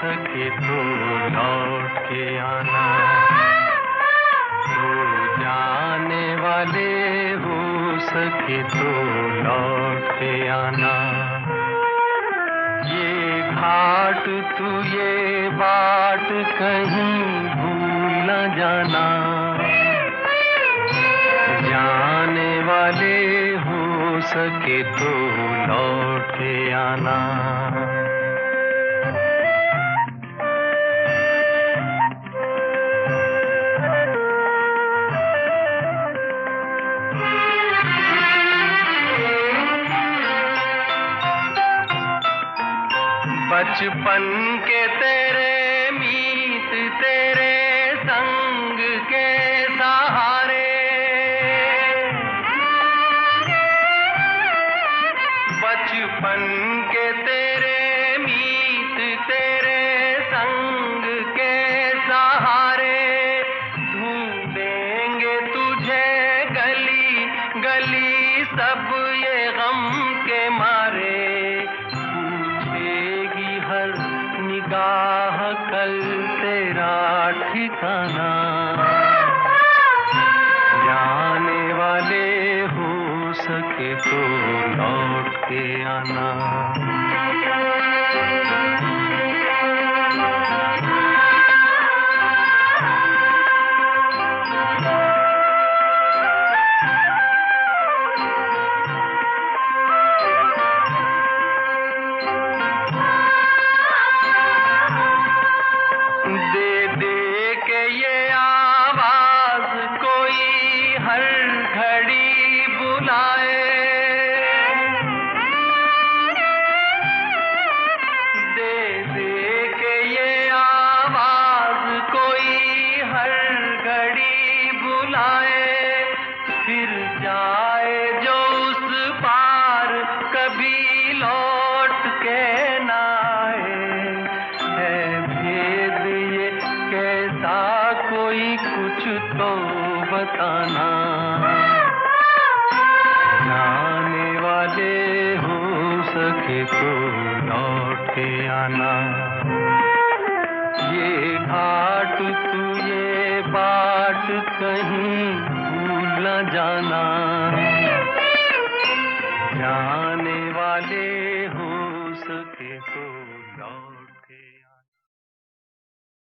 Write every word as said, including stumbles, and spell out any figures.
सके तो लौट के आना। तू जाने वाले हो सके तो लौट के आना। ये घाट तू ये बाट कहीं भूल न जाना। जाने वाले हो सके तो लौट के आना। बचपन के तेरे मीत तेरे संग के सहारे, बचपन के तेरे मीत तेरे संग के सहारे, ढूंढेंगे तुझे गली गली सब ये गम के मारे। हर निगाह कल तेरा ठिकाना। जाने वाले हो सके तो लौट के आना। दे दे के ये आवाज कोई हर घड़ी बुलाए। दे दे के ये आवाज कोई हर घड़ी बुलाए। फिर जाए जो उस पार कभी लौट के ना कैसा कोई कुछ तो बताना। जाने वाले हो सके तो लौट के आना। ये घाट तू ये बाट कहीं भूल न जाना। जाने वाले हो सके तो लौट